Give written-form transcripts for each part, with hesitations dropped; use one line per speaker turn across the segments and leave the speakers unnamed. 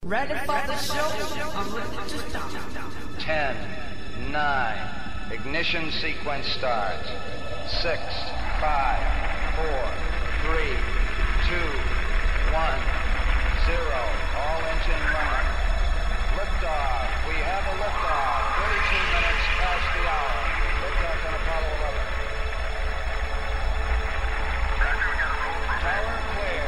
Ready for the show? I'm ready to start.
10, 9, ignition sequence starts. 6, 5, 4, 3, 2, 1, 0. All engine running. Liftoff. We have a liftoff. 32 minutes past the hour. Liftoff on Apollo 11. Tower clear.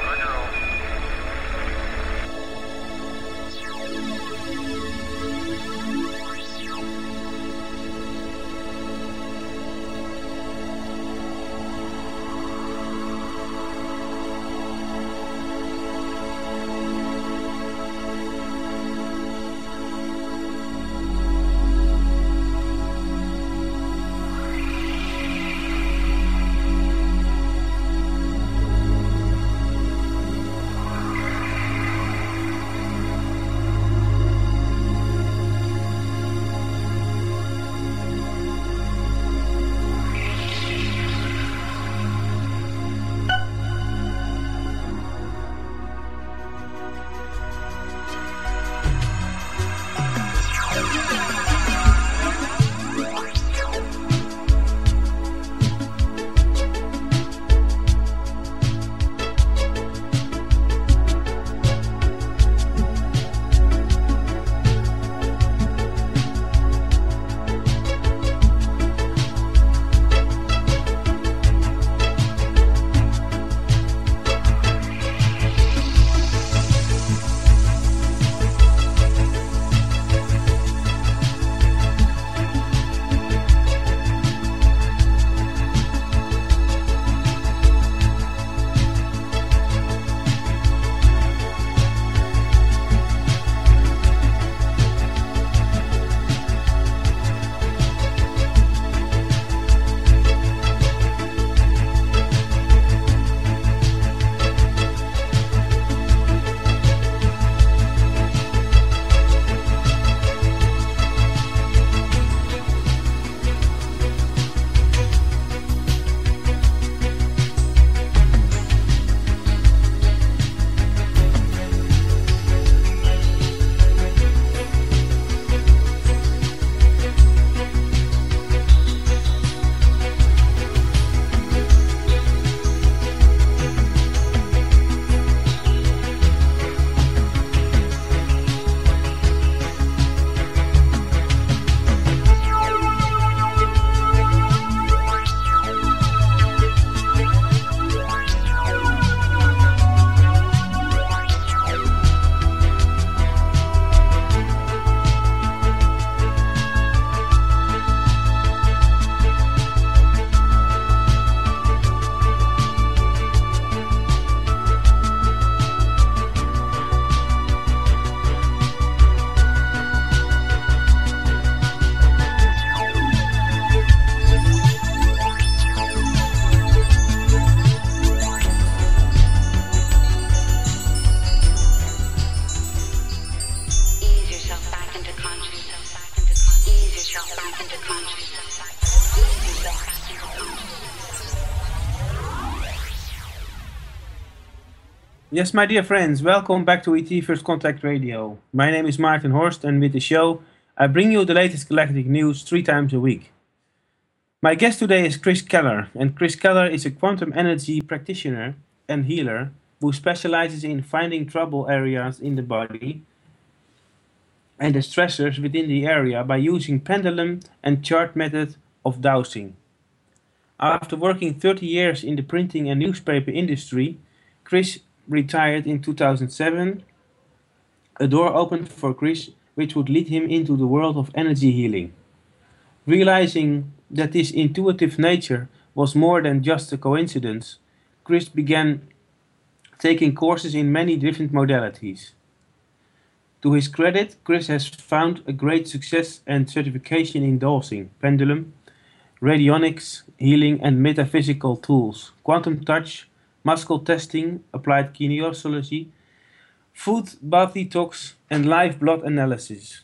Yes, my dear friends, welcome back to ET First Contact Radio. My name is Maarten Horst, and with the show, I bring you the latest galactic news 3 times a week. My guest today is Chris Keller, and Chris Keller is a quantum energy practitioner and healer who specializes in finding trouble areas in the body and the stressors within the area by using pendulum and chart method of dowsing. After working 30 years in the printing and newspaper industry, Chris retired in 2007. A door opened for Chris which would lead him into the world of energy healing. Realizing that this intuitive nature was more than just a coincidence, Chris began taking courses in many different modalities. To his credit, Chris has found a great success and certification in dowsing, pendulum, radionics, healing and metaphysical tools, quantum touch, muscle testing, applied kinesiology, food bath detox, and live blood analysis.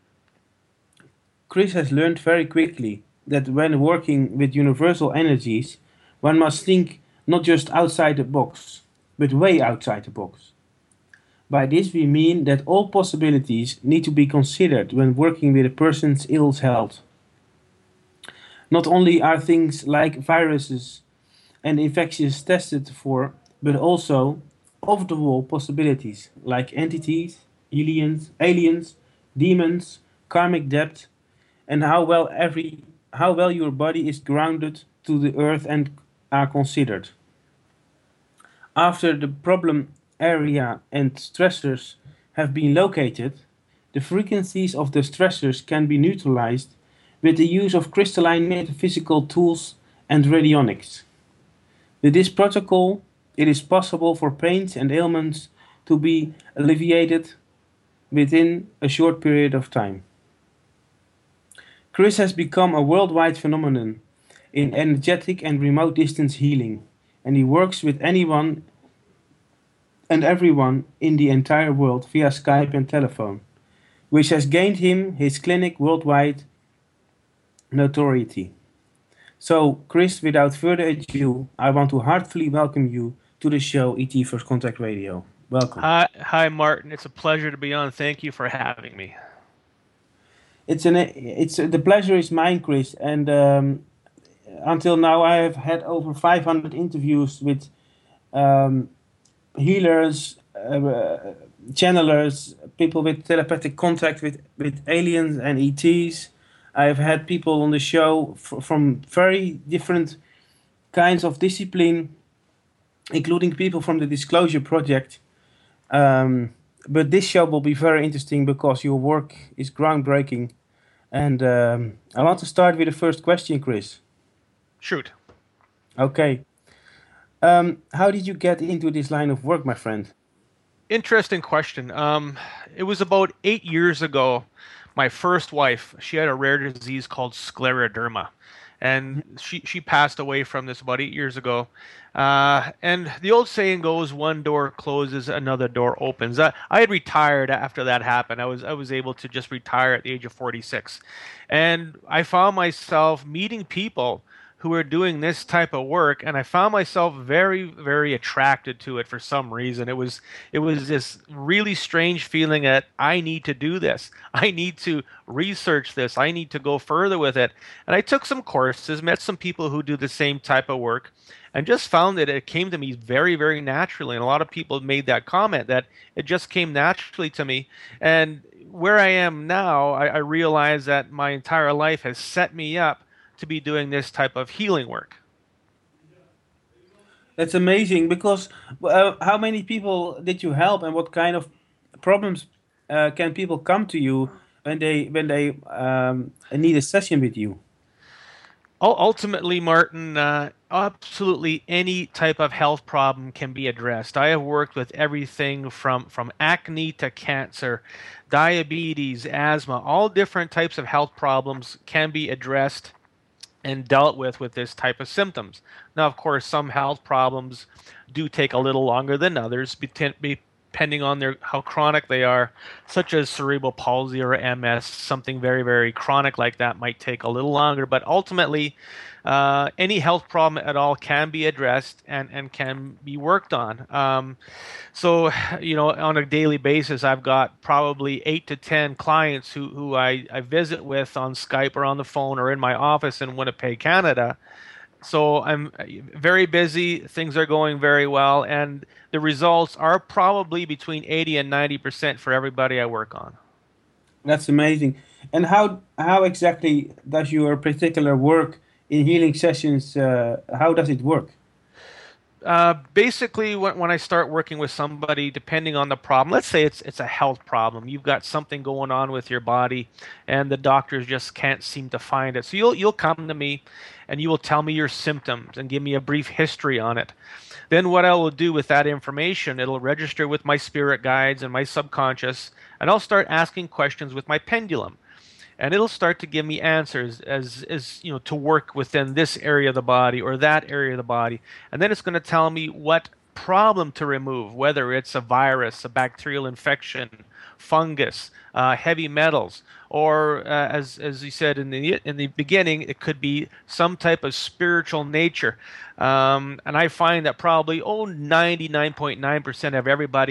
Chris has learned very quickly that when working with universal energies, one must think not just outside the box, but way outside the box. By this we mean that all possibilities need to be considered when working with a person's ill health. Not only are things like viruses and infections tested for, but also off-the-wall possibilities like entities, aliens, demons, karmic debt, and how well your body is grounded to the earth and are considered. After the problem area and stressors have been located, the frequencies of the stressors can be neutralized with the use of crystalline metaphysical tools and radionics. With this protocol, it is possible for pains and ailments to be alleviated within a short period of time. Chris has become a worldwide phenomenon in energetic and remote distance healing, and he works with anyone and everyone in the entire world via Skype and telephone, which has gained him his clinic worldwide notoriety. So, Chris, without further ado, I want to heartily welcome you to the show ET First Contact Radio. Welcome.
Hi, Martin. It's a pleasure to be on. Thank you for having me.
The pleasure is mine, Chris. And until now, I have had over 500 interviews with healers, channelers, people with telepathic contact with aliens and ETs. I have had people on the show from very different kinds of discipline, including people from the Disclosure Project. But this show will be very interesting because your work is groundbreaking. And I want to start with the first question, Chris.
Shoot.
Okay. How did you get into this line of work, my friend?
Interesting question. It was about 8 years ago. My first wife, she had a rare disease called scleroderma. And she passed away from this about 8 years ago. And the old saying goes, one door closes, another door opens. I had retired after that happened. I was able to just retire at the age of 46. And I found myself meeting people who were doing this type of work, and I found myself very, very attracted to it for some reason. It was this really strange feeling that I need to do this. I need to research this. I need to go further with it. And I took some courses, met some people who do the same type of work, and just found that it came to me very, very naturally. And a lot of people made that comment that it just came naturally to me. And where I am now, I realize that my entire life has set me up to be doing this type of healing work.
That's amazing, because how many people did you help, and what kind of problems can people come to you when they need a session with you?
Ultimately, Martin, absolutely any type of health problem can be addressed. I have worked with everything from acne to cancer, diabetes, asthma, all different types of health problems can be addressed and dealt with this type of symptoms. Now, of course, some health problems do take a little longer than others, depending on how chronic they are, such as cerebral palsy or MS. Something very, very chronic like that might take a little longer, but ultimately, any health problem at all can be addressed and can be worked on. So, on a daily basis, I've got probably 8 to 10 clients who I visit with on Skype or on the phone or in my office in Winnipeg, Canada. So I'm very busy. Things are going very well, and the results are probably between 80 and 90% for everybody I work on.
That's amazing. And how exactly does your particular work in healing sessions, how does it work?
Basically, when I start working with somebody, depending on the problem, let's say it's a health problem. You've got something going on with your body, and the doctors just can't seem to find it. So you'll come to me, and you will tell me your symptoms and give me a brief history on it. Then what I will do with that information, it'll register with my spirit guides and my subconscious, and I'll start asking questions with my pendulum. And it'll start to give me answers as to work within this area of the body or that area of the body. And then it's going to tell me what problem to remove, whether it's a virus, a bacterial infection, fungus, heavy metals, or as you said in the beginning, it could be some type of spiritual nature. And I find that probably 99.9% of everybody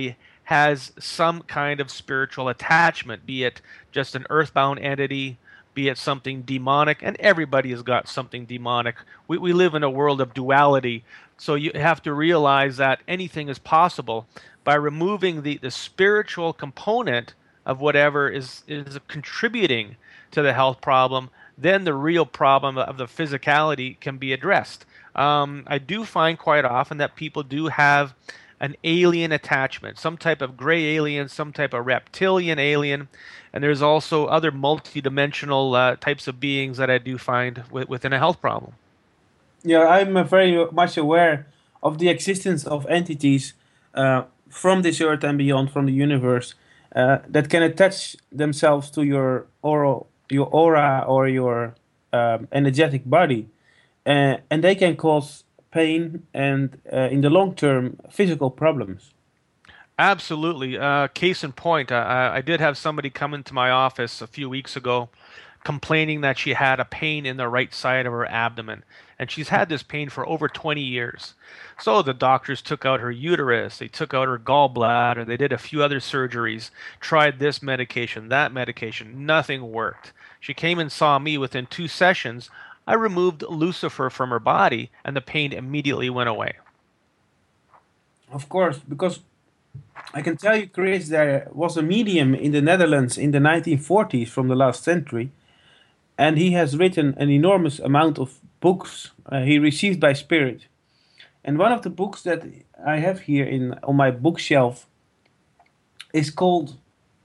has some kind of spiritual attachment, be it just an earthbound entity, be it something demonic, and everybody has got something demonic. We live in a world of duality, so you have to realize that anything is possible by removing the spiritual component of whatever is contributing to the health problem. Then the real problem of the physicality can be addressed. I do find quite often that people do have an alien attachment, some type of gray alien, some type of reptilian alien, and there's also other multidimensional types of beings that I do find within a health problem.
Yeah, I'm very much aware of the existence of entities from this earth and beyond, from the universe, that can attach themselves to your aura or your energetic body, and they can cause pain and, in the long term, physical problems.
Absolutely. Case in point, I did have somebody come into my office a few weeks ago complaining that she had a pain in the right side of her abdomen. And she's had this pain for over 20 years. So the doctors took out her uterus, they took out her gallbladder, they did a few other surgeries, tried this medication, that medication, nothing worked. She came and saw me within 2 sessions. I removed Lucifer from her body, and the pain immediately went away.
Of course, because I can tell you, Chris, there was a medium in the Netherlands in the 1940s from the last century, and he has written an enormous amount of books he received by spirit. And one of the books that I have here on my bookshelf is called,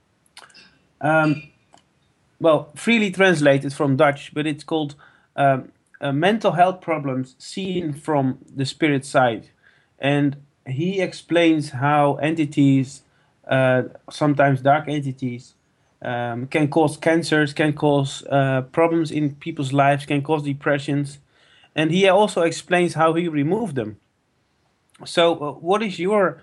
freely translated from Dutch, but it's called Mental Health Problems Seen from the Spirit Side. And he explains how entities, sometimes dark entities, can cause cancers, can cause problems in people's lives, can cause depressions. And he also explains how he removed them. So what is your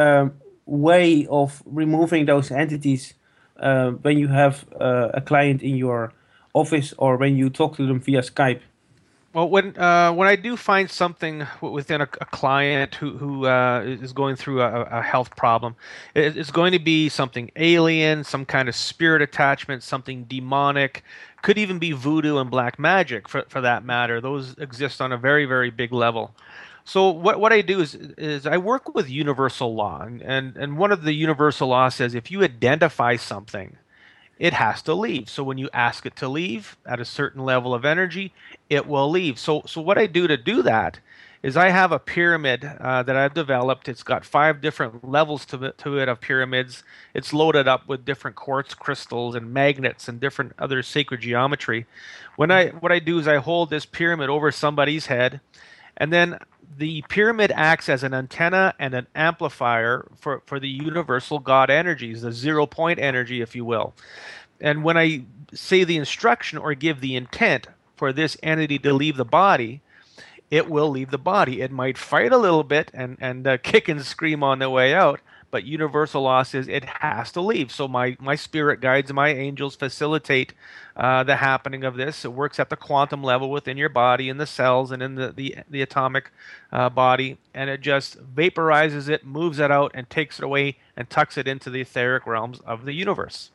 way of removing those entities when you have a client in your office or when you talk to them via Skype?
Well, when I do find something within a client who is going through a health problem, it's going to be something alien, some kind of spirit attachment, something demonic, could even be voodoo and black magic for that matter. Those exist on a very, very big level. So what I do is I work with universal law, and one of the universal laws says if you identify something, it has to leave. So when you ask it to leave at a certain level of energy, it will leave. So what I do to do that is I have a pyramid that I've developed. It's got 5 different levels to it of pyramids. It's loaded up with different quartz crystals and magnets and different other sacred geometry. What I do is I hold this pyramid over somebody's head, and then the pyramid acts as an antenna and an amplifier for the universal God energies, the 0 point energy, if you will. And when I say the instruction or give the intent for this entity to leave the body, it will leave the body. It might fight a little bit and kick and scream on the way out, but universal law says it has to leave. So my spirit guides and my angels facilitate the happening of this. It works at the quantum level within your body, in the cells and in the atomic body, and it just vaporizes it, moves it out, and takes it away and tucks it into the etheric realms of the universe.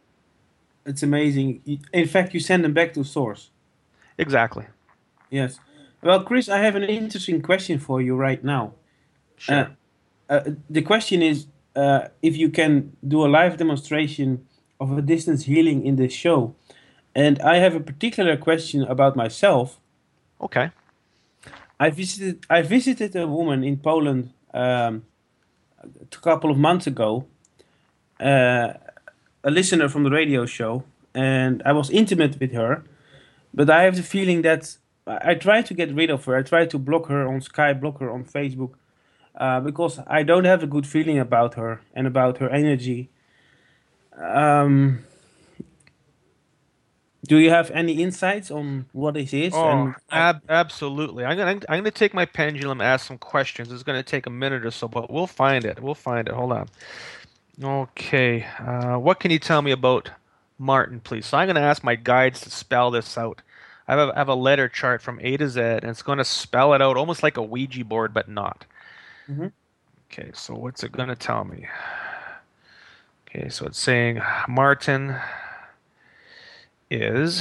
It's amazing. In fact, you send them back to source.
Exactly.
Yes. Well, Chris, I have an interesting question for you right now.
Sure.
The question is if you can do a live demonstration of a distance healing in this show. And I have a particular question about myself.
Okay.
I visited a woman in Poland a couple of months ago, a listener from the radio show, and I was intimate with her, but I have the feeling that I try to get rid of her. I try to block her on Skype, block her on Facebook, because I don't have a good feeling about her and about her energy. Do you have any insights on what this is?
Oh, absolutely. I'm gonna take my pendulum, ask some questions. It's gonna take a minute or so, but we'll find it. We'll find it. Hold on. Okay. What can you tell me about Martin, please? So I'm gonna ask my guides to spell this out. I have a letter chart from A to Z, and it's going to spell it out almost like a Ouija board, but not.
Mm-hmm.
Okay, so what's it going to tell me? Okay, so it's saying Martin is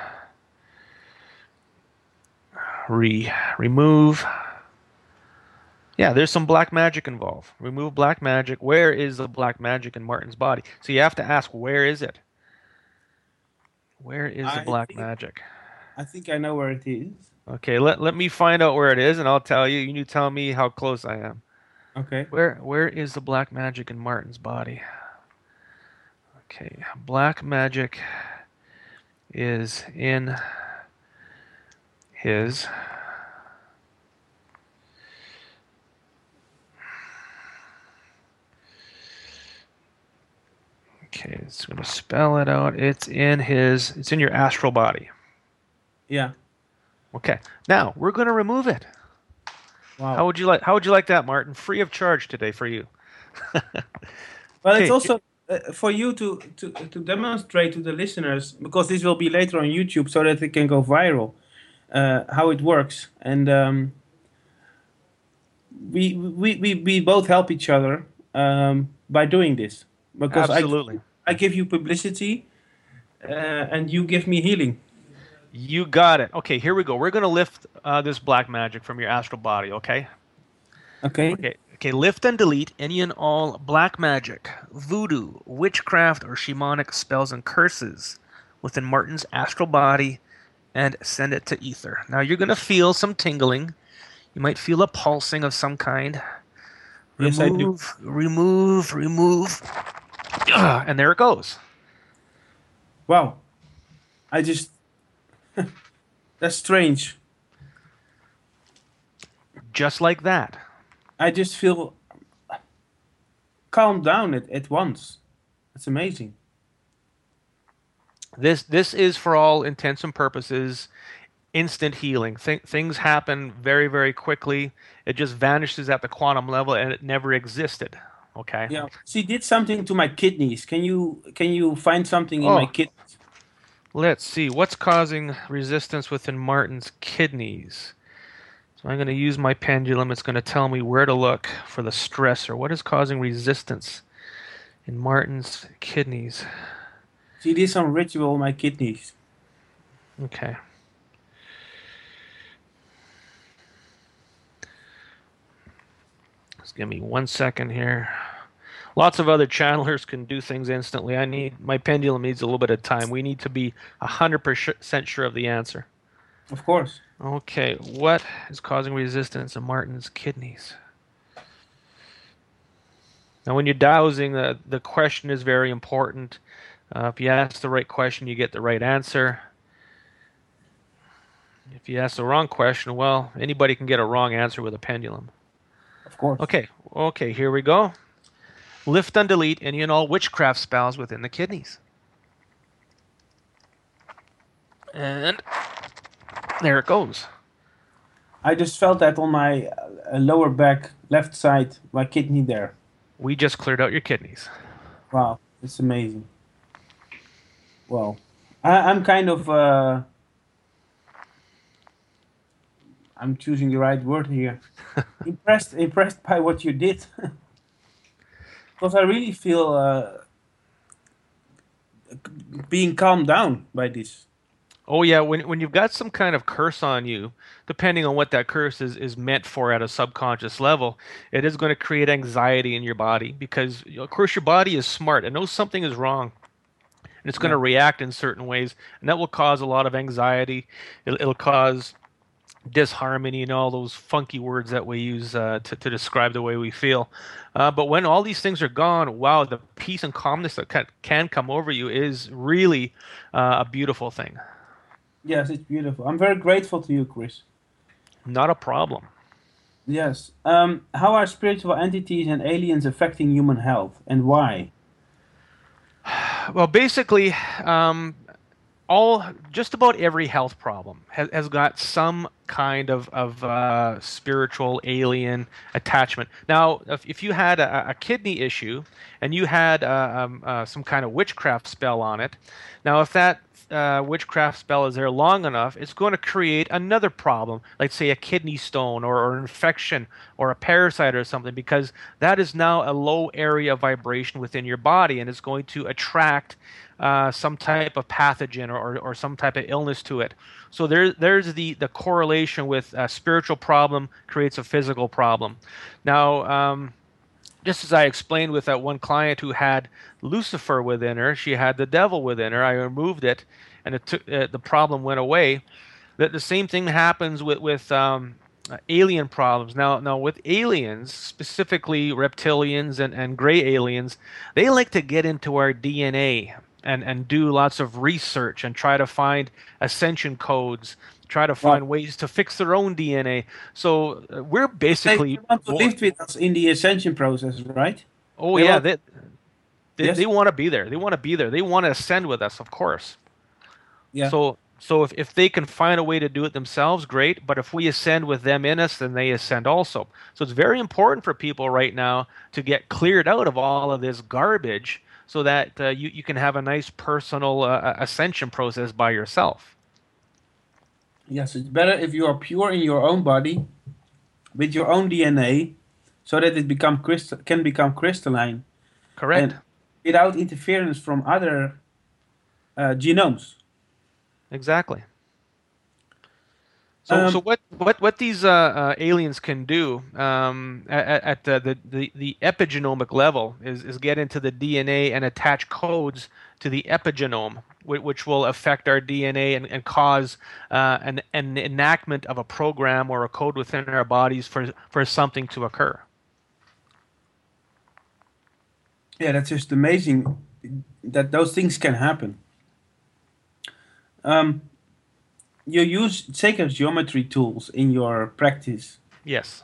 remove. Yeah, there's some black magic involved. Remove black magic. Where is the black magic in Martin's body? So you have to ask, where is it? Where is the
I
black
think
magic?
I think I know where it is.
Okay, let me find out where it is, and I'll tell you. You need to tell me how close I am.
Okay.
Where is the black magic in Martin's body? Okay, black magic is in his okay, it's going to spell it out. It's in your astral body.
Yeah.
Okay. Now, we're going to remove it.
Wow.
How would you like that, Martin? Free of charge today for you.
Well, it's
Okay.
also for you to demonstrate to the listeners, because this will be later on YouTube so that it can go viral, how it works. And we both help each other by doing this. Because
Absolutely.
I give you publicity and you give me healing.
You got it. Okay, here we go. We're going to lift this black magic from your astral body, okay?
Okay?
Okay, lift and delete any and all black magic, voodoo, witchcraft, or shamanic spells and curses within Martin's astral body and send it to ether. Now you're going to feel some tingling. You might feel a pulsing of some kind.
Yes, I do.
Remove. And there it goes.
Wow. I just... That's strange.
Just like that.
I just feel calmed down at once. It's amazing.
This is, for all intents and purposes, instant healing. Things happen very, very quickly. It just vanishes at the quantum level, and it never existed. Okay.
Yeah. She did something to my kidneys. Can you find something in
Oh.
my kidneys?
Let's see. What's causing resistance within Martin's kidneys? So I'm going to use my pendulum. It's going to tell me where to look for the stressor. What is causing resistance in Martin's kidneys?
She did some ritual on my kidneys.
Okay. Just give me 1 second here. Lots of other channelers can do things instantly. My pendulum needs a little bit of time. We need to be 100% sure of the answer.
Of course.
Okay, what is causing resistance in Martin's kidneys? Now, when you're dowsing, the question is very important. If you ask the right question, you get the right answer. If you ask the wrong question, well, anybody can get a wrong answer with a pendulum.
Of course.
Okay, here we go. Lift and delete any and all witchcraft spells within the kidneys. And there it goes.
I just felt that on my lower back, left side, my kidney there.
We just cleared out your kidneys.
Wow, it's amazing. Well, I'm kind of... I'm choosing the right word here. impressed by what you did. Because I really feel being calmed down by this.
Oh yeah, when you've got some kind of curse on you, depending on what that curse is meant for at a subconscious level, it is going to create anxiety in your body because, of course, your body is smart. It knows something is wrong, and it's going to react in certain ways, and that will cause a lot of anxiety. It'll cause disharmony and all those funky words that we use to describe the way we feel. But when all these things are gone, wow, the peace and calmness that can come over you is really a beautiful thing.
Yes, it's beautiful. I'm very grateful to you, Chris.
Not a problem.
Yes. How are spiritual entities and aliens affecting human health, and why?
Well, basically, just about every health problem has got some kind of spiritual alien attachment. Now, if you had a kidney issue and you had some kind of witchcraft spell on it, now if that witchcraft spell is there long enough, it's going to create another problem, like say a kidney stone or an infection or a parasite or something, because that is now a low area of vibration within your body, and it's going to attract some type of pathogen or some type of illness to it. So there's the correlation with a spiritual problem creates a physical problem. Now, just as I explained with that one client who had Lucifer within her, she had the devil within her. I removed it, and the problem went away. The same thing happens with alien problems. Now with aliens, specifically reptilians and gray aliens, they like to get into our DNA and do lots of research and try to find ascension codes, try to find ways to fix their own DNA. So we're basically
They want to live with us in the ascension process, right?
Oh
They
yeah,
want-
they
Yes?
they want to be there. They want to be there. They want to ascend with us, of course.
Yeah.
So if they can find a way to do it themselves, great. But if we ascend with them in us, then they ascend also. So it's very important for people right now to get cleared out of all of this garbage, so that you can have a nice personal ascension process by yourself.
Yes, it's better if you are pure in your own body, with your own DNA, so that it can become crystalline,
Correct.
and without interference from other genomes.
Exactly. So,
Um,
so what these aliens can do at the epigenomic level is get into the DNA and attach codes to the epigenome, which will affect our DNA and cause an enactment of a program or a code within our bodies for something to occur.
Yeah, that's just amazing that those things can happen. You use sacred geometry tools in your practice.
Yes.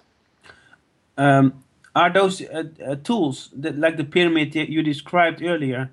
Are those tools that, like the pyramid that you described earlier,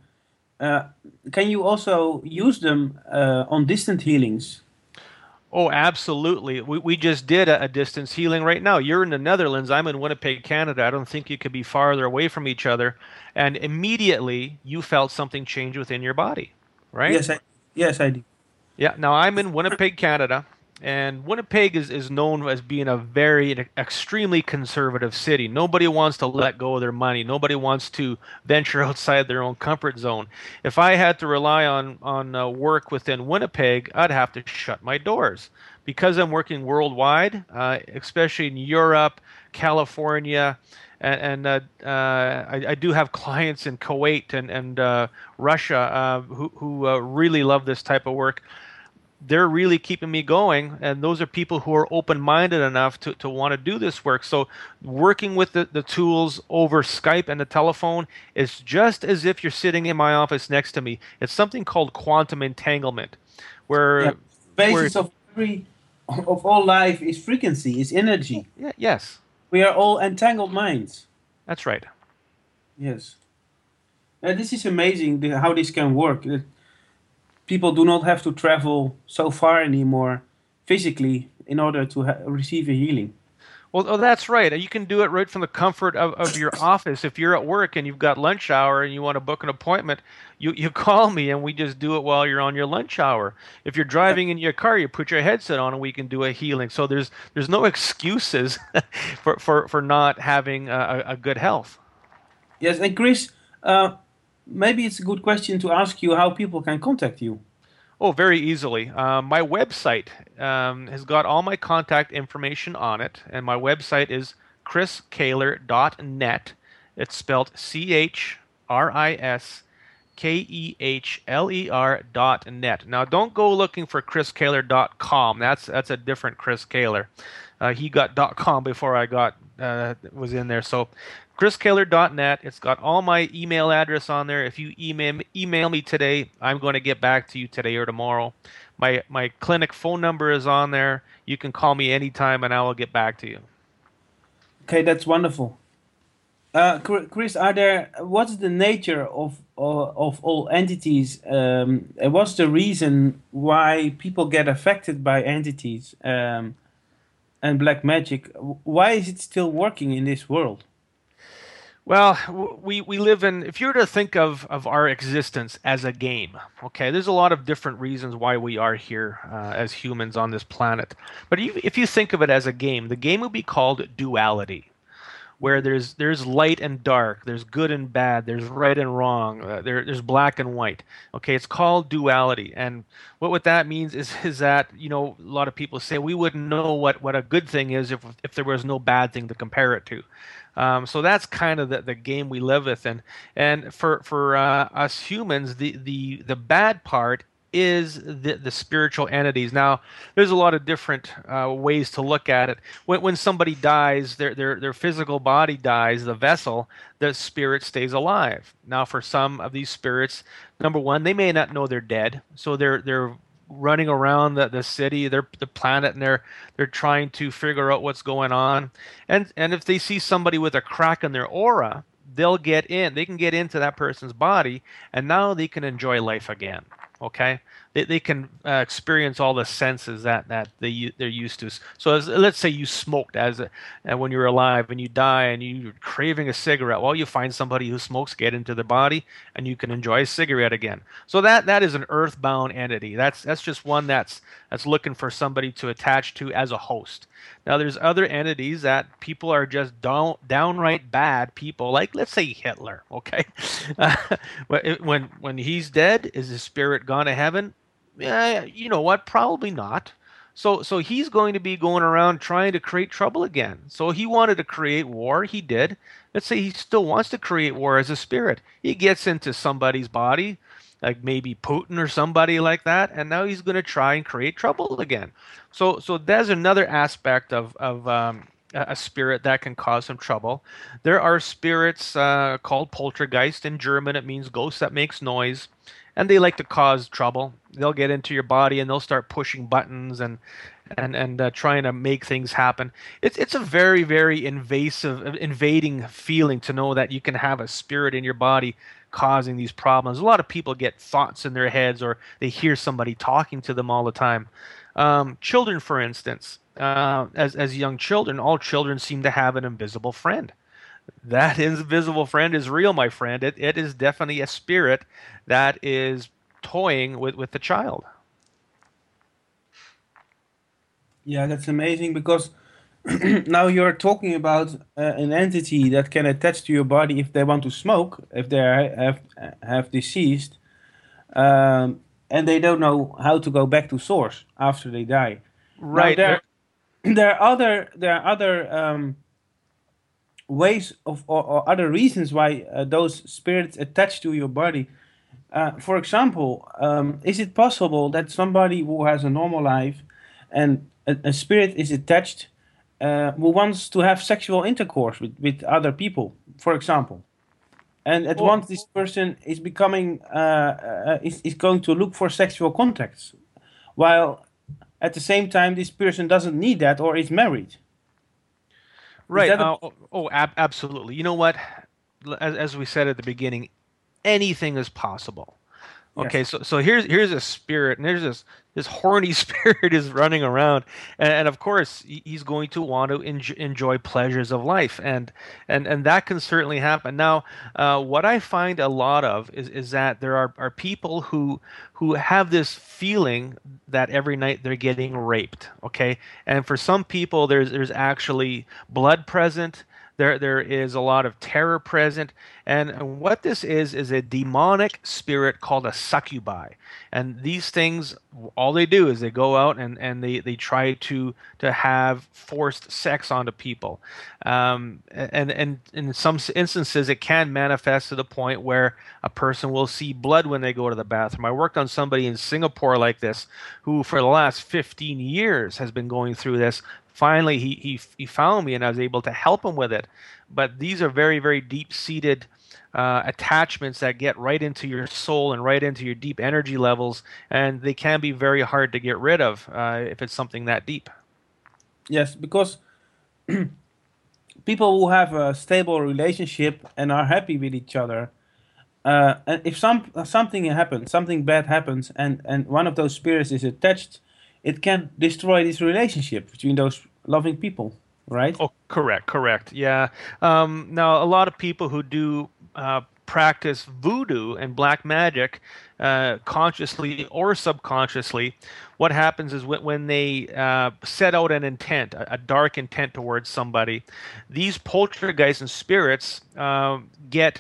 can you also use them on distant healings?
Oh, absolutely. We just did a distance healing right now. You're in the Netherlands. I'm in Winnipeg, Canada. I don't think you could be farther away from each other. And immediately you felt something change within your body, right?
Yes, I did.
Yeah. Now I'm in Winnipeg, Canada. And Winnipeg is known as being a very extremely conservative city. Nobody wants to let go of their money. Nobody wants to venture outside their own comfort zone. If I had to rely on work within Winnipeg, I'd have to shut my doors. Because I'm working worldwide, especially in Europe, California, and I do have clients in Kuwait and Russia who really love this type of work. They're really keeping me going, and those are people who are open-minded enough to want to do this work. So working with the tools over Skype and the telephone is just as if you're sitting in my office next to me. It's something called quantum entanglement, where
Basis of all life is frequency, is energy.
Yes,
We are all entangled minds.
that's right.
Yes. This is amazing how this can work. People do not have to travel so far anymore physically in order to receive a healing.
Well, that's right. You can do it right from the comfort of your office. If you're at work and you've got lunch hour and you want to book an appointment, you call me and we just do it while you're on your lunch hour. If you're driving in your car, you put your headset on and we can do a healing. So there's no excuses for not having a good health.
Yes, and Chris, maybe it's a good question to ask you how people can contact you.
Oh, very easily. My website has got all my contact information on it, and my website is chriskehler.net. It's spelled CHRISKEHLER.net. Now, don't go looking for chriskehler.com. That's a different Chris Kahler. He got .com before I was in there. So chriskehler.net. It's got all my email address on there. If you email me today, I'm going to get back to you today or tomorrow. My clinic phone number is on there. You can call me anytime and I will get back to you.
Okay, that's wonderful. Chris, what's the nature of all entities? What's the reason why people get affected by entities? and black magic, why is it still working in this world?
Well, we live in, if you were to think of our existence as a game, okay, there's a lot of different reasons why we are here as humans on this planet. But if you think of it as a game, the game would be called duality, where there's light and dark, there's good and bad, there's right and wrong, there's black and white. Okay, it's called duality, and what that means is that a lot of people say we wouldn't know what a good thing is if there was no bad thing to compare it to. So that's kind of the game we live with, and for us humans, the bad part is the spiritual entities. Now, there's a lot of different ways to look at it. When somebody dies, their physical body dies, the vessel, the spirit stays alive. Now, for some of these spirits, number one, they may not know they're dead, so they're running around the city, the planet, and they're trying to figure out what's going on. And if they see somebody with a crack in their aura, they can get into that person's body, and now they can enjoy life again. Okay, they can experience all the senses that they're used to. So let's say you smoked when you were alive, and you die, and you're craving a cigarette. Well, you find somebody who smokes, get into their body, and you can enjoy a cigarette again. So that is an earthbound entity. That's just one that's looking for somebody to attach to as a host. Now, there's other entities that people are just downright bad people, like let's say Hitler. Okay, when he's dead, is his spirit gone to heaven? You know what? Probably not. So he's going to be going around trying to create trouble again. So he wanted to create war. He did. Let's say he still wants to create war as a spirit. He gets into somebody's body, like maybe Putin or somebody like that, and now he's going to try and create trouble again. So there's another aspect of a spirit that can cause some trouble. There are spirits called poltergeist. In German, it means ghost that makes noise, and they like to cause trouble. They'll get into your body and they'll start pushing buttons and trying to make things happen. It's a very, very invading feeling to know that you can have a spirit in your body causing these problems. A lot of people get thoughts in their heads, or they hear somebody talking to them all the time. Children, for instance, as young children, all children seem to have an invisible friend. That invisible friend is real, my friend. It is definitely a spirit that is toying with the child.
Yeah, that's amazing because now you're talking about an entity that can attach to your body if they want to smoke, if they have deceased, and they don't know how to go back to source after they die.
Right.
Now, there are other ways or other reasons why those spirits attach to your body. For example, is it possible that somebody who has a normal life and a spirit is attached who wants to have sexual intercourse with other people, for example, and at once this person is becoming is going to look for sexual contacts, while at the same time this person doesn't need that or is married?
Right. Absolutely. You know what? As we said at the beginning, anything is possible. Okay,
Yes.
so here's a spirit, and there's this horny spirit is running around, and of course he's going to want to enjoy pleasures of life, and that can certainly happen. Now, what I find a lot of is that there are people who have this feeling that every night they're getting raped. Okay, and for some people there's actually blood present. There is a lot of terror present, and what this is a demonic spirit called a succubi. And these things, all they do is they go out and they try to have forced sex onto people. And in some instances, it can manifest to the point where a person will see blood when they go to the bathroom. I worked on somebody in Singapore like this, who for the last 15 years has been going through this. Finally, he found me, and I was able to help him with it. But these are very, very deep-seated attachments that get right into your soul and right into your deep energy levels, and they can be very hard to get rid of if it's something that deep.
Yes, because people who have a stable relationship and are happy with each other, and if something happens, something bad happens, and one of those spirits is attached, it can destroy this relationship between those loving people, right?
Oh, correct. Yeah. Now, a lot of people who do practice voodoo and black magic, consciously or subconsciously, what happens is when they set out an intent, a dark intent towards somebody, these poltergeists and spirits get.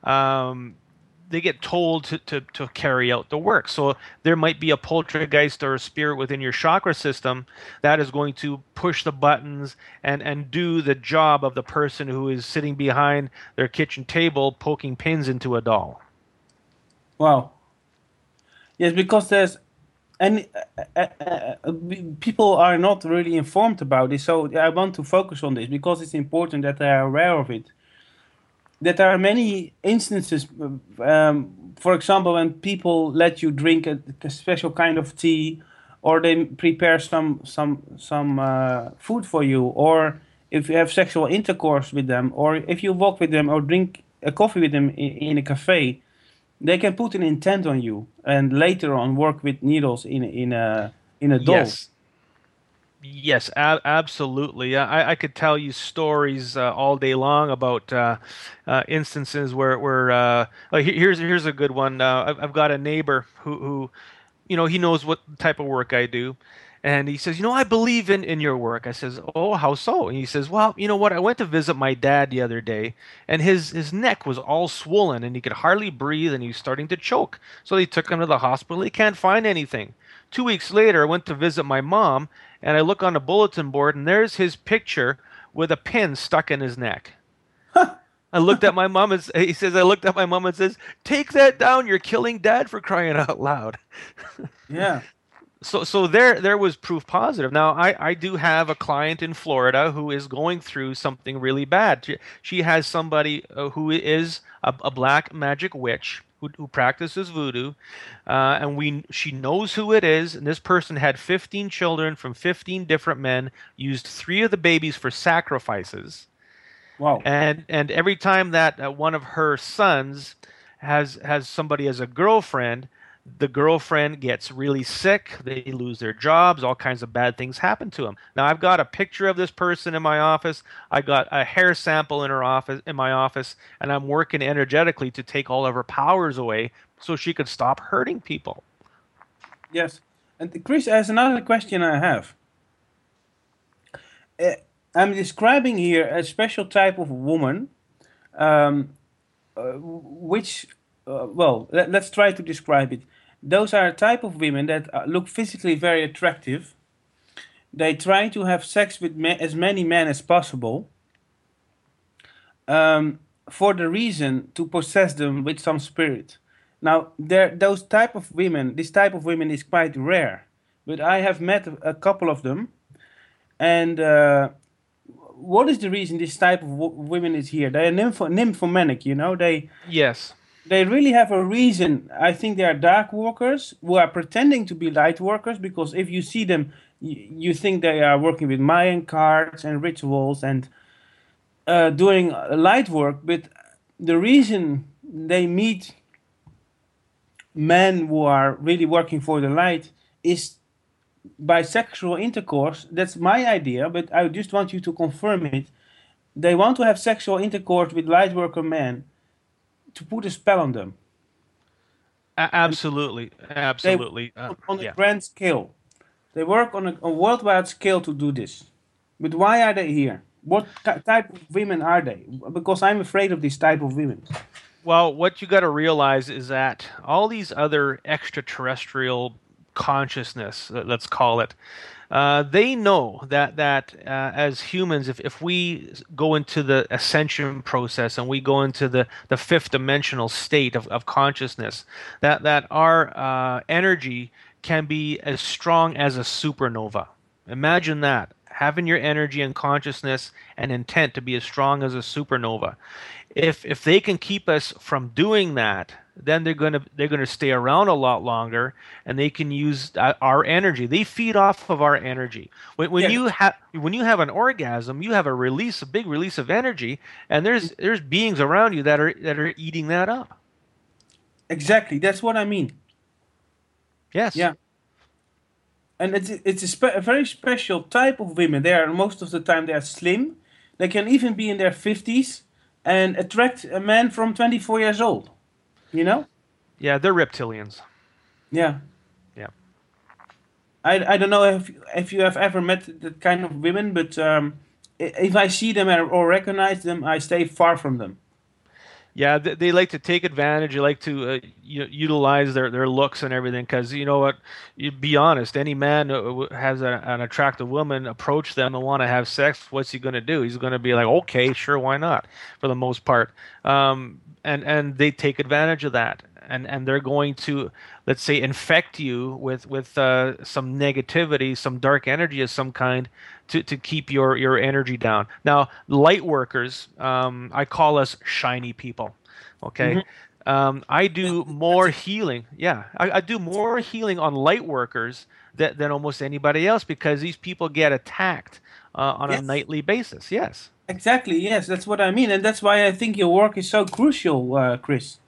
They get told to carry out the work. So there might be a poltergeist or a spirit within your chakra system that is going to push the buttons and do the job of the person who is sitting behind their kitchen table poking pins into a doll.
Wow. Yes, because there's and people are not really informed about this. So I want to focus on this because it's important that they are aware of it. That there are many instances, for example, when people let you drink a special kind of tea, or they prepare some food for you, or if you have sexual intercourse with them, or if you walk with them or drink a coffee with them in a cafe, they can put an intent on you and later on work with needles in a doll.
Yes. Yes, absolutely. I could tell you stories all day long about instances where here's a good one. I've got a neighbor who he knows what type of work I do, and he says, I believe in your work. I says, oh, how so? And he says, well, you know what? I went to visit my dad the other day, and his neck was all swollen, and he could hardly breathe, and he was starting to choke. So they took him to the hospital. He can't find anything. 2 weeks later, I went to visit my mom, and I look on the bulletin board, and there's his picture with a pin stuck in his neck. I looked at my mom, and he says, I looked at my mom and says, take that down. You're killing dad, for crying out loud.
Yeah.
So there was proof positive. Now, I do have a client in Florida who is going through something really bad. She has somebody who is a black magic witch who practices voodoo, and she knows who it is. And this person had 15 children from 15 different men, used 3 of the babies for sacrifices.
Wow.
And every time that one of her sons has somebody as a girlfriend, the girlfriend gets really sick, they lose their jobs, all kinds of bad things happen to them. Now, I've got a picture of this person in my office. I got a hair sample in my office, and I'm working energetically to take all of her powers away so she could stop hurting people.
Yes. And Chris, there's another question I have. I'm describing here a special type of woman, which, let's try to describe it. Those are a type of women that look physically very attractive. They try to have sex with as many men as possible, for the reason to possess them with some spirit. Now, this type of women is quite rare, but I have met a couple of them. And what is the reason this type of women is here? They are nymphomanic,
Yes.
They really have a reason. I think they are dark workers who are pretending to be light workers, because if you see them, you think they are working with Mayan cards and rituals and doing light work. But the reason they meet men who are really working for the light is by sexual intercourse. That's my idea, but I just want you to confirm it. They want to have sexual intercourse with light worker men to put a spell on them.
Absolutely.
They work on a grand scale. They work on a worldwide scale to do this. But why are they here? What type of women are they? Because I'm afraid of this type of women.
Well, what you got to realize is that all these other extraterrestrial consciousness, let's call it, they know that as humans, if we go into the ascension process and we go into the fifth dimensional state of consciousness, that our energy can be as strong as a supernova. Imagine that, having your energy and consciousness and intent to be as strong as a supernova. If they can keep us from doing that, then they're gonna stay around a lot longer, and they can use our energy. They feed off of our energy. When you have an orgasm, you have a big release of energy, and there's beings around you that are eating that up.
Exactly, that's what I mean.
Yes.
Yeah. and a very special type of women. They are most of the time they are slim. They can even be in their 50s and attract a man from 24 years old. You know?
Yeah, they're reptilians.
Yeah.
Yeah.
I don't know if you have ever met that kind of women, but if I see them or recognize them, I stay far from them.
Yeah, they like to take advantage. They like to utilize their looks and everything. Because you know what, you be honest. Any man who has an attractive woman approach them and want to have sex, what's he going to do? He's going to be like, okay, sure, why not? For the most part, and they take advantage of that, and they're going to, let's say, infect you with some negativity, some dark energy of some kind, to keep your energy down. Now, light workers, I call us shiny people. Okay.
Hmm.
I do more healing. Yeah, I do more healing on light workers than almost anybody else because these people get attacked on a
Yes.
nightly basis. Yes.
Exactly. Yes, that's what I mean, and that's why I think your work is so crucial, Chris.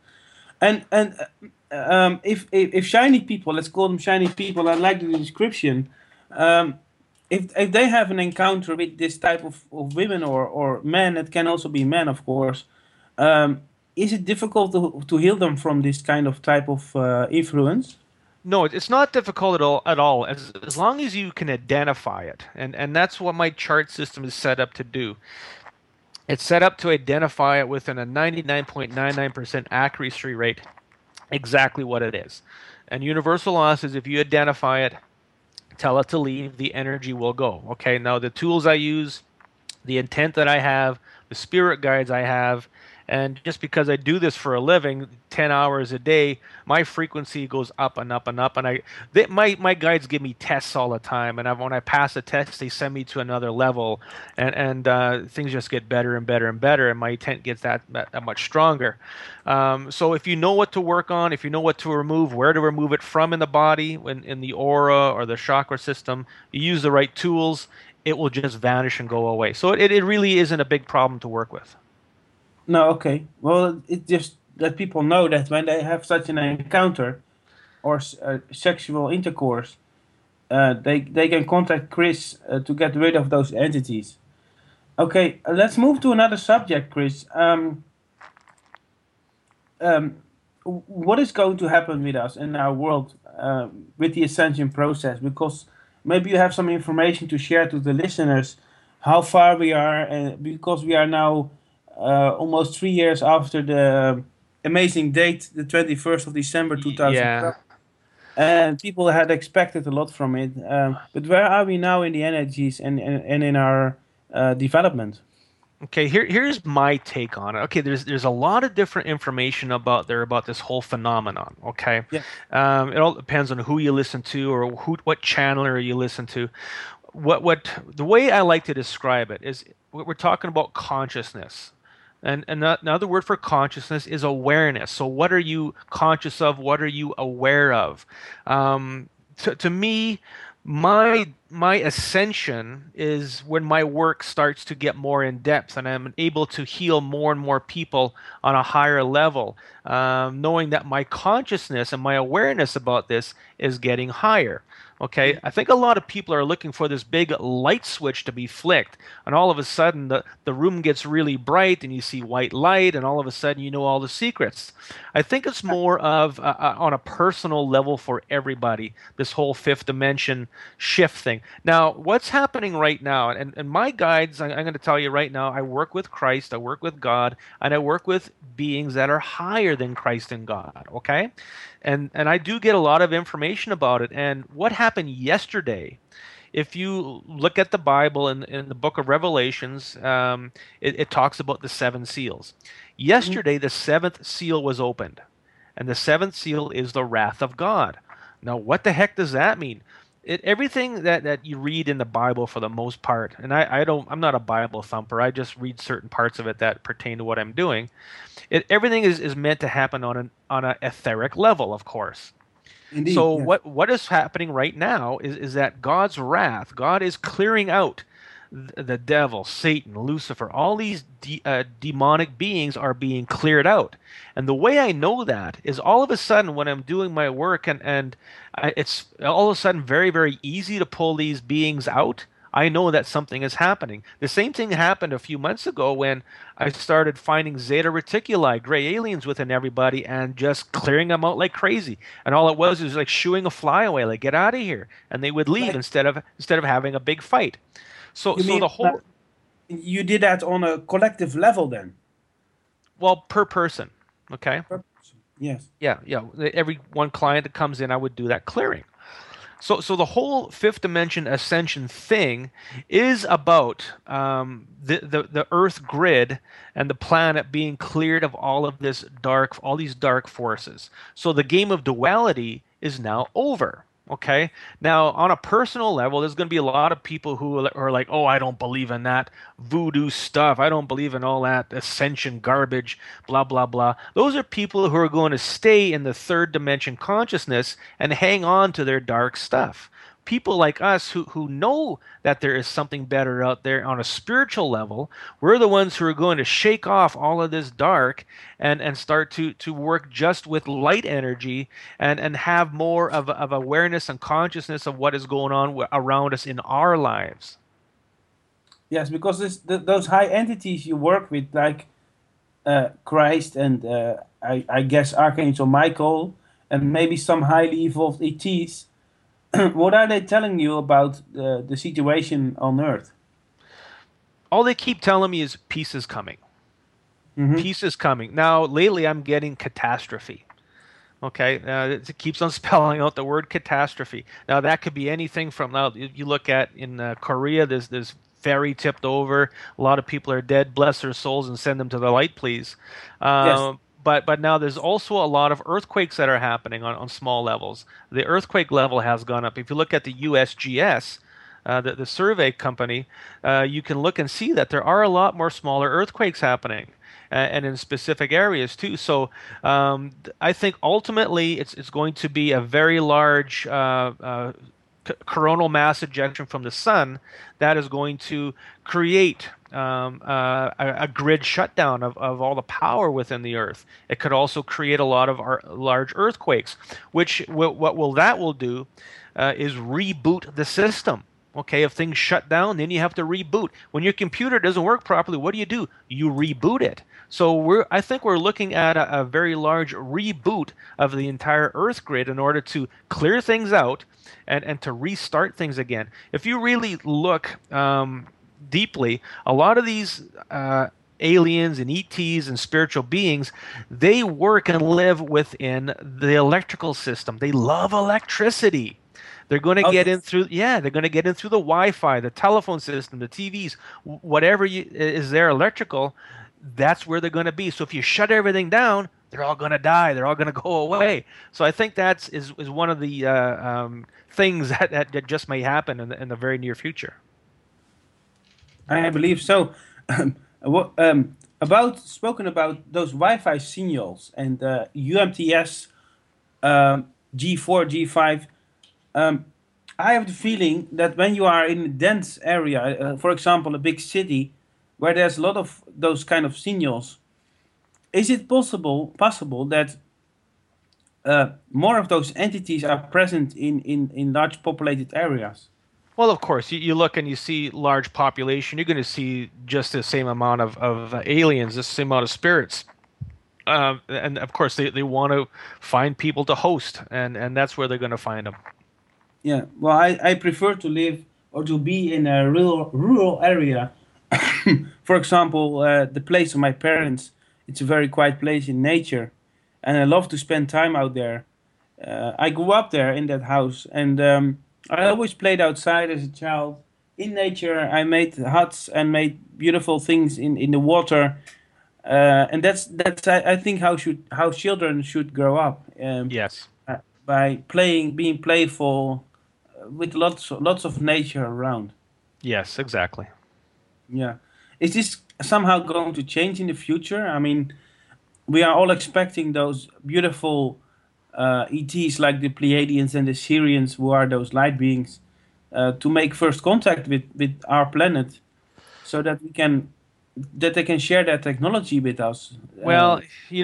And if shiny people, let's call them shiny people, I like the description. Um, if they have an encounter with this type of women or men, it can also be men, of course. Um, is it difficult to heal them from this kind of type of influence?
No, it's not difficult at all. As long as you can identify it, and that's what my chart system is set up to do. It's set up to identify it within a 99.99% accuracy rate, exactly what it is. And universal law says if you identify it, tell it to leave, the energy will go. Okay, now the tools I use, the intent that I have, the spirit guides I have, and just because I do this for a living, 10 hours a day, my frequency goes up and up and up. And my guides give me tests all the time, and when I pass a test, they send me to another level, and things just get better and better and better, and my intent gets that much stronger. So if you know what to work on, if you know what to remove, where to remove it from in the body, in the aura or the chakra system, you use the right tools, it will just vanish and go away. So it really isn't a big problem to work with.
No, okay. Well, it just that people know that when they have such an encounter or sexual intercourse, they can contact Chris to get rid of those entities. Okay, let's move to another subject, Chris. Um, what is going to happen with us in our world with the ascension process? Because maybe you have some information to share to the listeners how far we are, because we are now almost 3 years after the amazing date, the 21st of December
Yeah.
2012. And people had expected a lot from it. But where are we now in the energies and in our development?
Okay, here's my take on it. Okay, there's a lot of different information about this whole phenomenon. Okay,
Yeah.
it all depends on who you listen to or what channeler you listen to. What the way I like to describe it is we're talking about consciousness. And another word for consciousness is awareness. So what are you conscious of? What are you aware of? To me, my ascension is when my work starts to get more in depth and I'm able to heal more and more people on a higher level, knowing that my consciousness and my awareness about this is getting higher. Okay, I think a lot of people are looking for this big light switch to be flicked, and all of a sudden the room gets really bright and you see white light, and all of a sudden you know all the secrets. I think it's more of on a personal level for everybody, this whole fifth dimension shift thing. Now, what's happening right now, and my guides, I'm going to tell you right now, I work with Christ, I work with God, and I work with beings that are higher than Christ and God, okay? And I do get a lot of information about it. And what happened yesterday, if you look at the Bible in the book of Revelations, it talks about the seven seals.
Mhm.
Yesterday, the seventh seal was opened, and the seventh seal is the wrath of God. Now, what the heck does that mean? Everything that you read in the Bible for the most part, and I'm not a Bible thumper. I just read certain parts of it that pertain to what I'm doing. Everything is meant to happen on an etheric level, of course.
Indeed,
So
yes.
what is happening right now is that God's wrath, God is clearing out. the devil, Satan, Lucifer, all these demonic beings are being cleared out. And the way I know that is all of a sudden when I'm doing my work it's all of a sudden very, very easy to pull these beings out. I know that something is happening. The same thing happened a few months ago when I started finding Zeta Reticuli, gray aliens within everybody, and just clearing them out like crazy. And all it was like shooing a fly away, like get out of here, and they would leave instead of having a big fight. So the whole
you did that on a collective level then?
Well, per person, okay.
Per person. Yes.
Yeah. Every one client that comes in, I would do that clearing. So the whole fifth dimension ascension thing is about the Earth grid and the planet being cleared of all these dark forces. So the game of duality is now over. Okay. Now, on a personal level, there's going to be a lot of people who are like, "Oh, I don't believe in that voodoo stuff. I don't believe in all that ascension garbage, blah, blah, blah." Those are people who are going to stay in the third dimension consciousness and hang on to their dark stuff. People like us who know that there is something better out there on a spiritual level, we're the ones who are going to shake off all of this dark and start to work just with light energy and have more of awareness and consciousness of what is going on around us in our lives.
Yes, because those high entities you work with, like Christ and I guess Archangel Michael and maybe some highly evolved ETs, what are they telling you about the situation on Earth?
All they keep telling me is peace is coming. Mm-hmm. Peace is coming. Now, lately I'm getting catastrophe. Okay, it keeps on spelling out the word catastrophe. Now, that could be anything from, now you look at in Korea, there's ferry tipped over. A lot of people are dead. Bless their souls and send them to the light, please.
Yes.
But now there's also a lot of earthquakes that are happening on small levels. The earthquake level has gone up. If you look at the USGS, the survey company, you can look and see that there are a lot more smaller earthquakes happening, and in specific areas too. So I think ultimately it's going to be a very large coronal mass ejection from the sun that is going to create a grid shutdown of all the power within the Earth. It could also create a lot of large earthquakes, which what will do is reboot the system. Okay, if things shut down, then you have to reboot. When your computer doesn't work properly, what do? You reboot it. So I think we're looking at a very large reboot of the entire Earth grid in order to clear things out and to restart things again. If you really look deeply, a lot of these aliens and ETs and spiritual beings, they work and live within the electrical system. They love electricity. They're going to get in through, they're going to get in through the Wi-Fi, the telephone system, the TVs, whatever is there electrical. That's where they're going to be. So if you shut everything down, they're all going to die. They're all going to go away. So I think that is one of the things that just may happen in the very near future.
I believe so. Spoken about those Wi-Fi signals and UMTS G4, G5. I have the feeling that when you are in a dense area, for example, a big city, where there's a lot of those kind of signals, is it possible that more of those entities are present in large populated areas?
Well, of course, you look and you see large population, you're going to see just the same amount of aliens, the same amount of spirits. And of course, they want to find people to host, and that's where they're going to find them.
Yeah, well, I prefer to live or to be in a rural area. For example, the place of my parents, it's a very quiet place in nature, and I love to spend time out there. I grew up there in that house, and I always played outside as a child in nature. I made huts and made beautiful things in the water, and that's I think how children should grow up.
Yes,
by being playful, with lots of nature around.
Yes, exactly.
Yeah. Is this somehow going to change in the future? I mean, we are all expecting those beautiful ETs like the Pleiadians and the Sirians, who are those light beings, to make first contact with our planet, so that they can share that technology with us.
Well,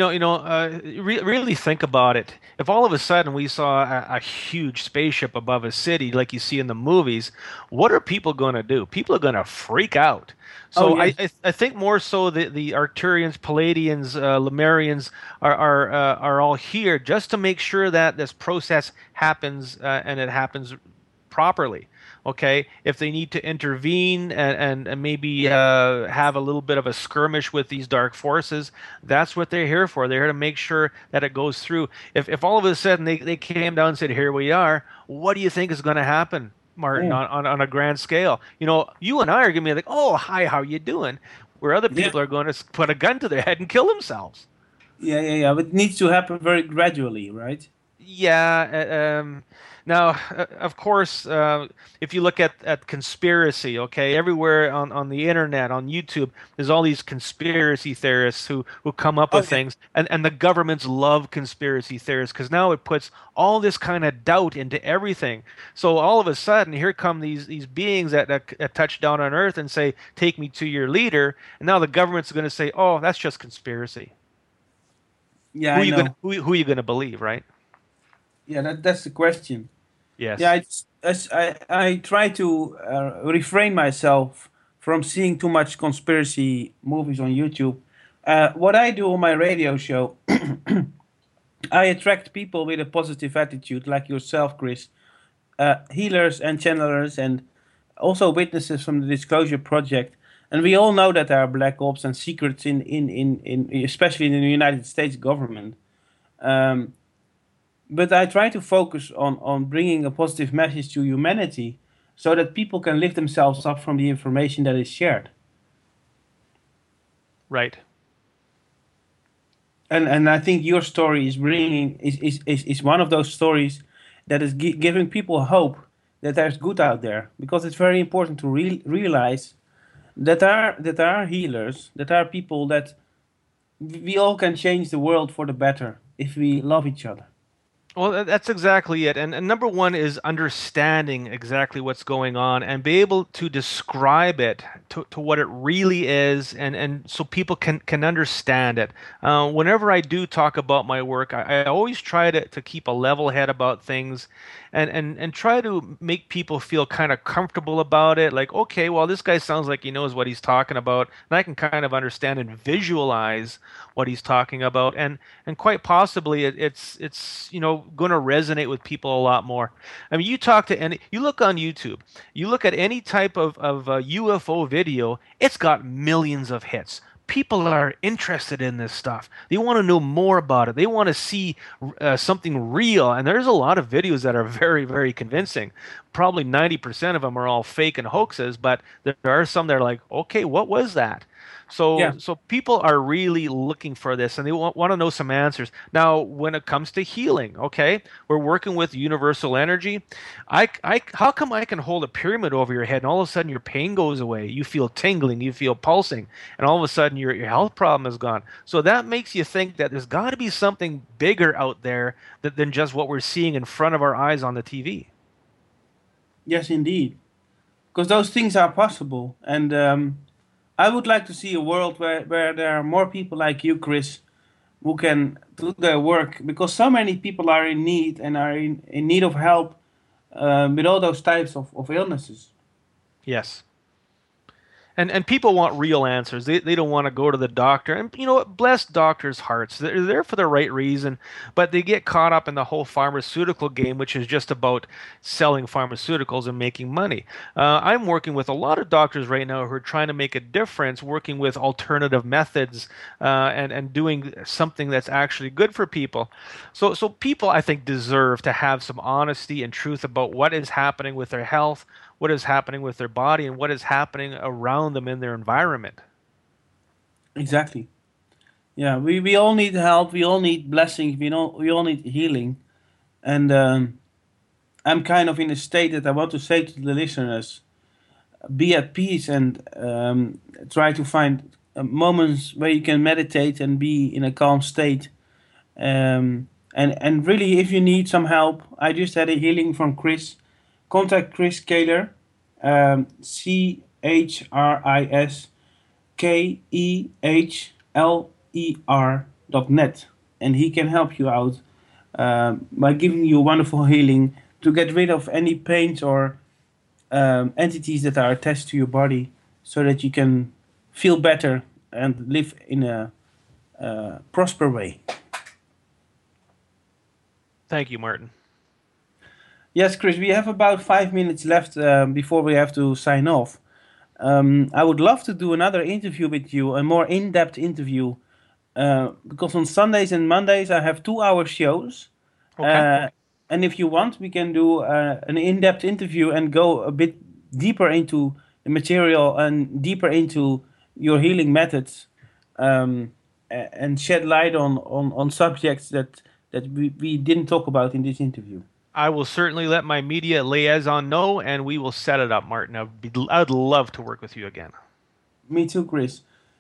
really think about it. If all of a sudden we saw a huge spaceship above a city, like you see in the movies, what are people going to do? People are going to freak out.
Oh
So
yes,
I think more so the Arcturians, Palladians, Lemurians are all here just to make sure that this process happens and it happens properly. Okay, if they need to intervene and maybe have a little bit of a skirmish with these dark forces, that's what they're here for. They're here to make sure that it goes through. If all of a sudden they came down and said, "Here we are," what do you think is going to happen, Martin,
yeah,
on a grand scale? You and I are going to be like, "Oh, hi, how you doing?" Where other
yeah,
people are going to put a gun to their head and kill themselves.
yeah. But it needs to happen very gradually, right?
Yeah. Now, of course, if you look at conspiracy, okay, everywhere on the internet, on YouTube, there's all these conspiracy theorists who come up
Oh
with
yeah,
things, and the governments love conspiracy theorists because now it puts all this kind of doubt into everything. So all of a sudden, here come these beings that touch down on Earth and say, "Take me to your leader," and now the government's going to say, "Oh, that's just conspiracy."
yeah.
Who
I
are you
know.
gonna who are you gonna believe, right?
Yeah, that's the question. Yeah,
Yes.
I try to refrain myself from seeing too much conspiracy movies on YouTube. What I do on my radio show, I attract people with a positive attitude, like yourself, Chris, healers and channelers, and also witnesses from the Disclosure Project. And we all know that there are black ops and secrets in especially in the United States government. Um, but I try to focus on bringing a positive message to humanity so that people can lift themselves up from the information that is shared.
Right.
And I think your story is bringing is one of those stories that is giving people hope that there's good out there, because it's very important to realize that there are healers, that there are people that we all can change the world for the better if we love each other.
Well, that's exactly it. And number one is understanding exactly what's going on and be able to describe it to what it really is, and so people can understand it. Whenever I do talk about my work, I always try to keep a level head about things and try to make people feel kind of comfortable about it. Like, okay, well, this guy sounds like he knows what he's talking about, and I can kind of understand and visualize what he's talking about, and quite possibly it's going to resonate with people a lot more. I mean, you look on YouTube, you look at any type of UFO video, it's got millions of hits. People are interested in this stuff. They want to know more about it. They want to see something real. And there's a lot of videos that are very, very convincing. Probably 90% of them are all fake and hoaxes, but there are some that are like, okay, what was that?
Yeah.
So people are really looking for this, and they want to know some answers. Now, when it comes to healing, okay, we're working with universal energy. How come I can hold a pyramid over your head and all of a sudden your pain goes away? You feel tingling, you feel pulsing, and all of a sudden your health problem is gone. So that makes you think that there's got to be something bigger out there than just what we're seeing in front of our eyes on the TV.
Yes, indeed. Because those things are possible. And I would like to see a world where there are more people like you, Chris, who can do their work. Because so many people are in need and are in need of help with all those types of illnesses.
Yes. And people want real answers. They don't want to go to the doctor. And you know what? Bless doctors' hearts. They're there for the right reason, but they get caught up in the whole pharmaceutical game, which is just about selling pharmaceuticals and making money. I'm working with a lot of doctors right now who are trying to make a difference, working with alternative methods and doing something that's actually good for people. So people, I think, deserve to have some honesty and truth about what is happening with their health, what is happening with their body, and what is happening around them in their environment.
Exactly. Yeah, we all need help. We all need blessings. We all need healing. And I'm kind of in a state that I want to say to the listeners, be at peace and try to find moments where you can meditate and be in a calm state. And really, if you need some help, I just had a healing from Chris, contact Chris Kaler, ChrisKeehler.net, and he can help you out by giving you wonderful healing to get rid of any pains or entities that are attached to your body, so that you can feel better and live in a prosper way.
Thank you, Martin.
Yes, Chris, we have about 5 minutes left before we have to sign off. I would love to do another interview with you, a more in-depth interview, because on Sundays and Mondays I have 2-hour shows.
Okay.
And if you want, we can do an in-depth interview and go a bit deeper into the material and deeper into your healing methods, and shed light on subjects that we didn't talk about in this interview.
I will certainly let my media liaison know, and we will set it up, Martin. I'd love to work with you again.
Me too, Chris.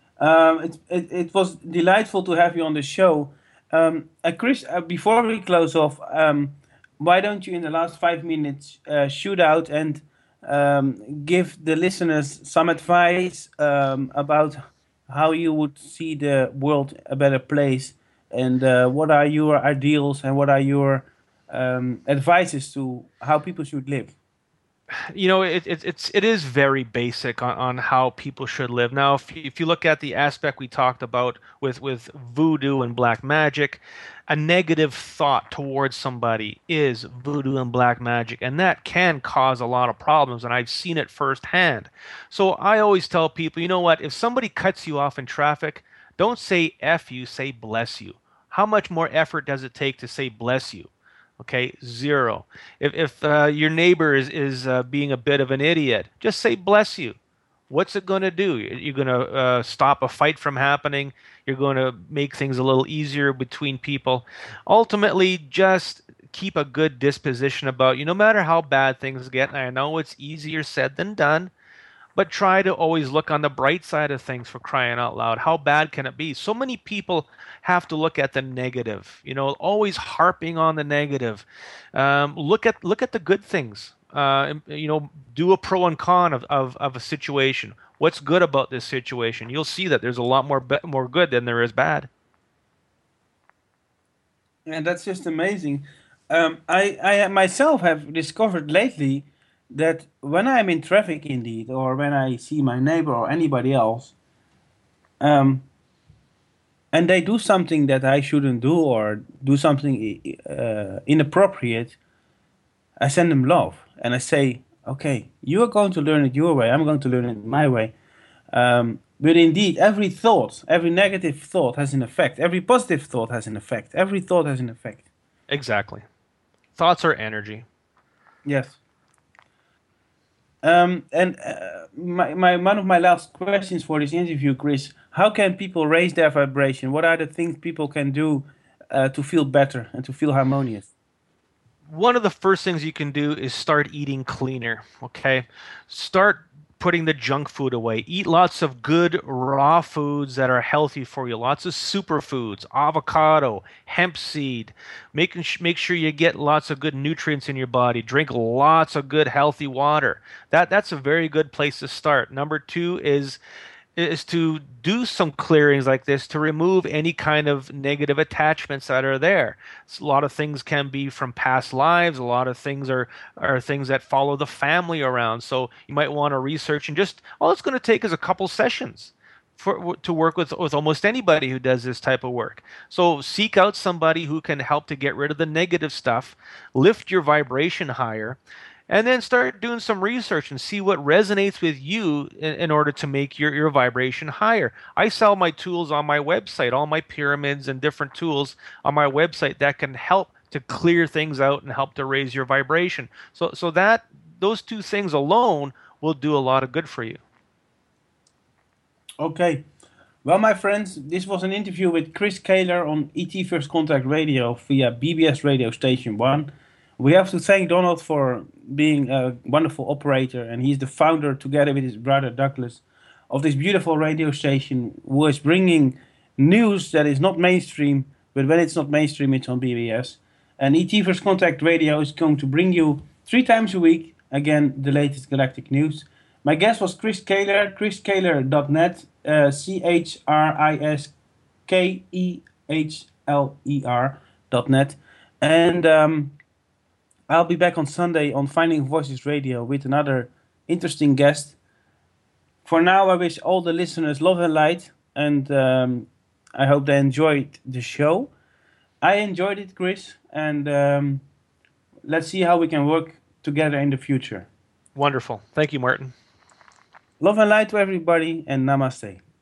It was delightful to have you on the show. Chris, before we close off, why don't you, in the last 5 minutes, shoot out and give the listeners some advice about how you would see the world a better place, and what are your ideals and what are your advices to how people should live?
You know, it is very basic on how people should live. Now, if you look at the aspect we talked about with voodoo and black magic, a negative thought towards somebody is voodoo and black magic, and that can cause a lot of problems, and I've seen it firsthand. So I always tell people, you know what, if somebody cuts you off in traffic, don't say F you, say bless you. How much more effort does it take to say bless you? Okay, 0. If your neighbor is being a bit of an idiot, just say bless you. What's it going to do? You're going to stop a fight from happening. You're going to make things a little easier between people. Ultimately, just keep a good disposition about you, no matter how bad things get. And I know it's easier said than done, but try to always look on the bright side of things, for crying out loud. How bad can it be? So many people have to look at the negative, always harping on the negative. Look at the good things. Do a pro and con of a situation. What's good about this situation? You'll see that there's a lot more good than there is bad.
And that's just amazing. I myself have discovered lately that when I'm in traffic, indeed, or when I see my neighbor or anybody else, and they do something that I shouldn't do, or do something inappropriate, I send them love. And I say, okay, you are going to learn it your way, I'm going to learn it my way. But indeed, every thought, every negative thought has an effect. Every positive thought has an effect. Every thought has an effect.
Exactly. Thoughts are energy.
Yes. And one of my last questions for this interview, Chris, how can people raise their vibration? What are the things people can do to feel better and to feel harmonious?
One of the first things you can do is start eating cleaner, okay? Start putting the junk food away. Eat lots of good raw foods that are healthy for you. Lots of superfoods, avocado, hemp seed. Make sure you get lots of good nutrients in your body. Drink lots of good healthy water. That's a very good place to start. Number 2 is to do some clearings like this to remove any kind of negative attachments that are there. So a lot of things can be from past lives. A lot of things are things that follow the family around. So you might want to research, and just all it's going to take is a couple sessions to work with almost anybody who does this type of work. So seek out somebody who can help to get rid of the negative stuff, lift your vibration higher, and then start doing some research and see what resonates with you in order to make your vibration higher. I sell my tools on my website, all my pyramids and different tools on my website that can help to clear things out and help to raise your vibration. So that those 2 things alone will do a lot of good for you.
Okay. Well, my friends, this was an interview with Chris Kaler on ET First Contact Radio via BBS Radio Station 1. We have to thank Donald for being a wonderful operator, and he's the founder, together with his brother Douglas, of this beautiful radio station, who is bringing news that is not mainstream, but when it's not mainstream, it's on BBS. And ET First Contact Radio is going to bring you 3 times a week Again, the latest galactic news. My guest was Chris Kaler, chriskaler.net, ChrisKeehler.net. And I'll be back on Sunday on Finding Voices Radio with another interesting guest. For now, I wish all the listeners love and light, and I hope they enjoyed the show. I enjoyed it, Chris, and let's see how we can work together in the future.
Wonderful. Thank you, Martin.
Love and light to everybody, and namaste.